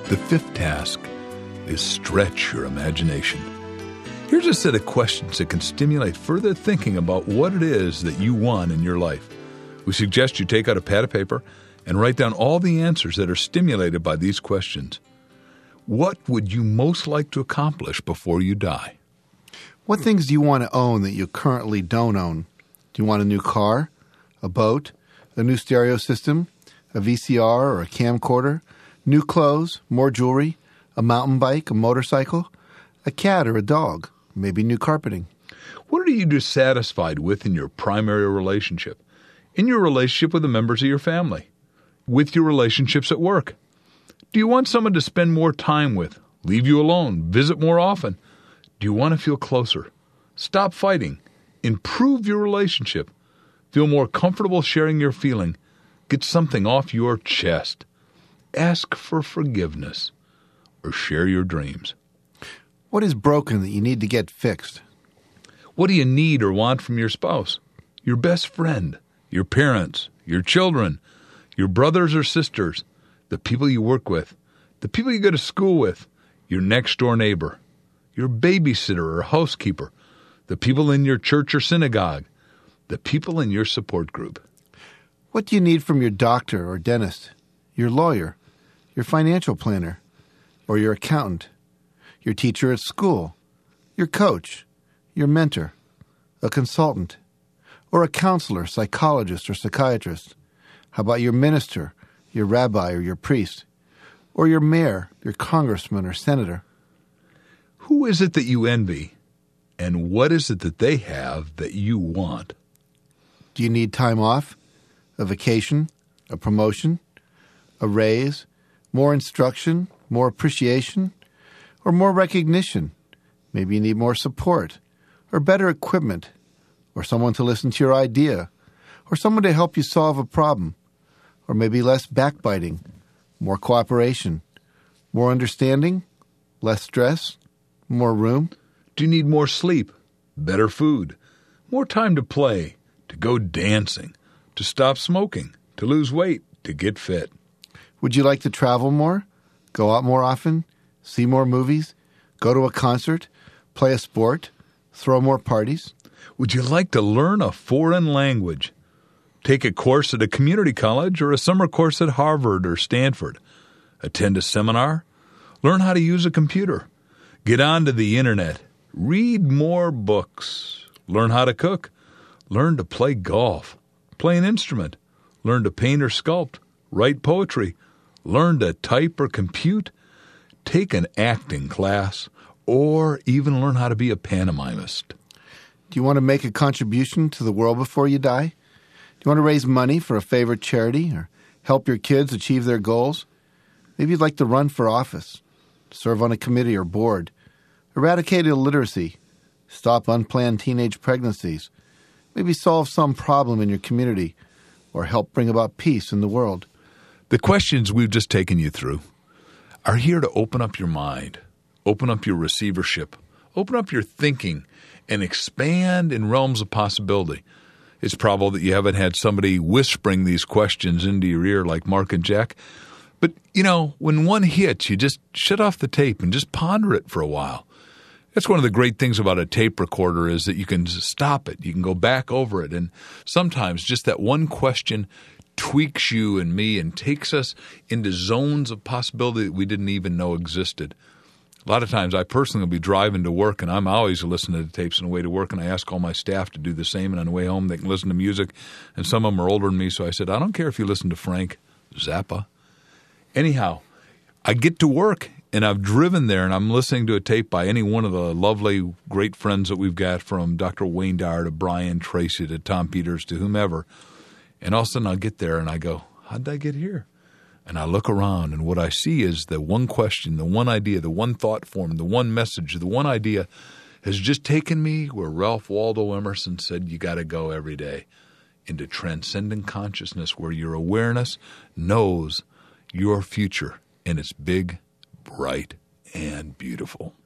The fifth task is stretch your imagination. Here's a set of questions that can stimulate further thinking about what it is that you want in your life. We suggest you take out a pad of paper and write down all the answers that are stimulated by these questions. What would you most like to accomplish before you die? What things do you want to own that you currently don't own? Do you want a new car, a boat, a new stereo system, a VCR or a camcorder, new clothes, more jewelry, a mountain bike, a motorcycle, a cat or a dog, maybe new carpeting? What are you dissatisfied with in your primary relationship? In your relationship with the members of your family? With your relationships at work? Do you want someone to spend more time with, leave you alone, visit more often? Do you want to feel closer? Stop fighting. Improve your relationship. Feel more comfortable sharing your feeling. Get something off your chest. Ask for forgiveness or share your dreams. What is broken that you need to get fixed? What do you need or want from your spouse, your best friend, your parents, your children, your brothers or sisters, the people you work with, the people you go to school with, your next-door neighbor, your babysitter or housekeeper, the people in your church or synagogue, the people in your support group? What do you need from your doctor or dentist, your lawyer, your financial planner, or your accountant, your teacher at school, your coach, your mentor, a consultant, or a counselor, psychologist, or psychiatrist? How about your minister, your rabbi, or your priest, or your mayor, your congressman, or senator? Who is it that you envy, and what is it that they have that you want? Do you need time off, a vacation, a promotion, a raise, more instruction, more appreciation, or more recognition? Maybe you need more support, or better equipment, or someone to listen to your idea, or someone to help you solve a problem, or maybe less backbiting, more cooperation, more understanding, less stress, more room. Do you need more sleep, better food, more time to play, to go dancing, to stop smoking, to lose weight, to get fit? Would you like to travel more, go out more often, see more movies, go to a concert, play a sport, throw more parties? Would you like to learn a foreign language? Take a course at a community college or a summer course at Harvard or Stanford? Attend a seminar? Learn how to use a computer? Get onto the internet? Read more books? Learn how to cook? Learn to play golf? Play an instrument? Learn to paint or sculpt? Write poetry? Learn to type or compute? Take an acting class? Or even learn how to be a pantomimist? Do you want to make a contribution to the world before you die? Do you want to raise money for a favorite charity or help your kids achieve their goals? Maybe you'd like to run for office, serve on a committee or board, eradicate illiteracy, stop unplanned teenage pregnancies, maybe solve some problem in your community, or help bring about peace in the world. The questions we've just taken you through are here to open up your mind, open up your receivership, open up your thinking, and expand in realms of possibility. It's probable that you haven't had somebody whispering these questions into your ear like Mark and Jack. But, when one hits, you just shut off the tape and just ponder it for a while. That's one of the great things about a tape recorder is that you can stop it. You can go back over it. And sometimes just that one question tweaks you and me and takes us into zones of possibility that we didn't even know existed. A lot of times I personally will be driving to work, and I'm always listening to the tapes on the way to work, and I ask all my staff to do the same. And on the way home, they can listen to music. And some of them are older than me, so I said, I don't care if you listen to Frank Zappa. Anyhow, I get to work, and I've driven there, and I'm listening to a tape by any one of the lovely, great friends that we've got, from Dr. Wayne Dyer to Brian Tracy to Tom Peters to whomever. And all of a sudden I'll get there, and I go, how did I get here? And I look around, and what I see is the one question, the one idea, the one thought form, the one message, the one idea has just taken me where Ralph Waldo Emerson said you got to go every day, into transcendent consciousness where your awareness knows your future, and it's big, bright, and beautiful.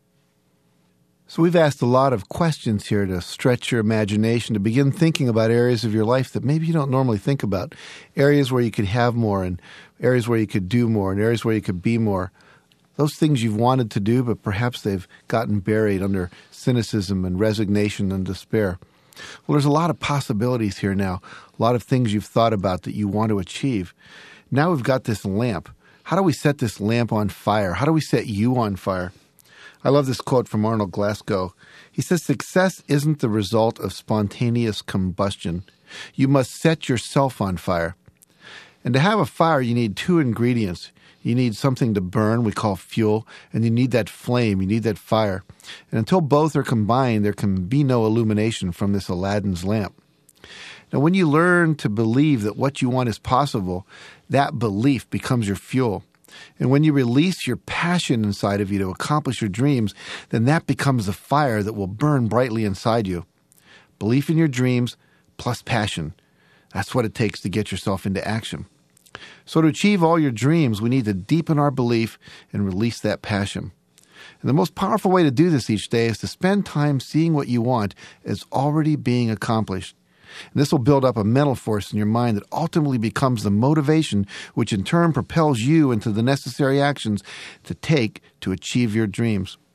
So we've asked a lot of questions here to stretch your imagination, to begin thinking about areas of your life that maybe you don't normally think about, areas where you could have more and areas where you could do more and areas where you could be more. those things you've wanted to do, but perhaps they've gotten buried under cynicism and resignation and despair. Well, there's a lot of possibilities here now, a lot of things you've thought about that you want to achieve. Now we've got this lamp. How do we set this lamp on fire? How do we set you on fire? I love this quote from Arnold Glasgow. He says, "Success isn't the result of spontaneous combustion. You must set yourself on fire." And to have a fire, you need two ingredients. You need something to burn, we call fuel, and you need that flame, you need that fire. And until both are combined, there can be no illumination from this Aladdin's lamp. Now, when you learn to believe that what you want is possible, that belief becomes your fuel. And when you release your passion inside of you to accomplish your dreams, then that becomes the fire that will burn brightly inside you. Belief in your dreams plus passion. That's what it takes to get yourself into action. So to achieve all your dreams, we need to deepen our belief and release that passion. And the most powerful way to do this each day is to spend time seeing what you want as already being accomplished. And this will build up a mental force in your mind that ultimately becomes the motivation, which in turn propels you into the necessary actions to take to achieve your dreams.